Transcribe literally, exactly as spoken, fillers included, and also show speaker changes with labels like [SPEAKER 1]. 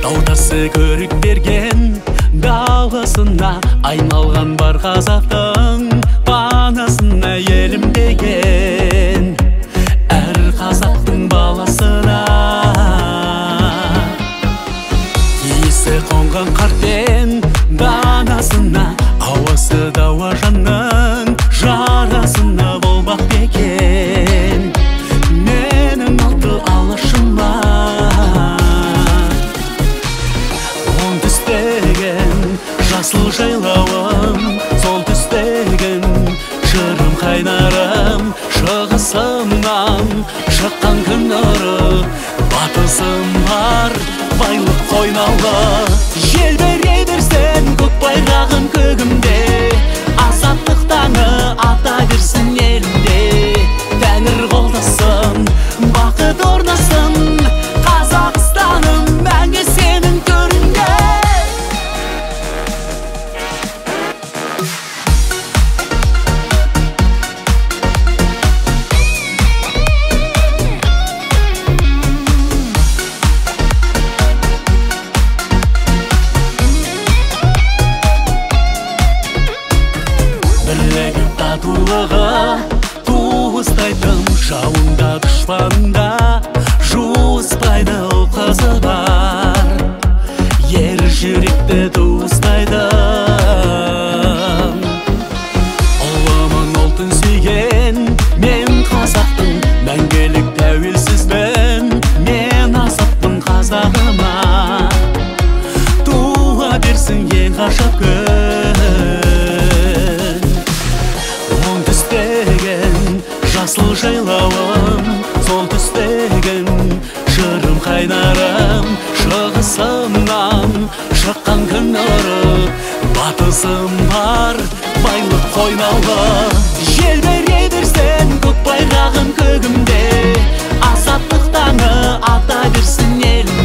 [SPEAKER 1] Таутасы көрік берген даласына айналған бар қазақтың панасына елім деген әр қазақтың баласына иісі қонған қартен данасына ауасы дауа жанның жарасына болмақ бекен менің алты алашыма оң түстеген жасыл жайлауым сол түстеген жырым қайнарым шығысымнан шыққан күн нұры батысым бар байлық қойнаулы желбірей берсін көк байрағым көгімде азаттық таңы ата берсін елімде тәңір қолдасын бақыт орнасын Қазақстаным мәңгі сенің төрінде бірлігіп татулығы туыстайтын жауында дұшпанда жуыспайды қызы бар ер жүректі туыстайтын ұлымын ұлтын сүйген мен қазақтың мәңгілік тәуелсізбін мен азатпын қазағыма туа берсін ең ғажап күн оң түстеген жасыл жайлауым сол түстеген жырым қайнарым шығысымнан шыққан күн нұры батысым бар байлық қойнаулы желбірей берсін көк байрағым көгімде азаттық таңы ата берсін елім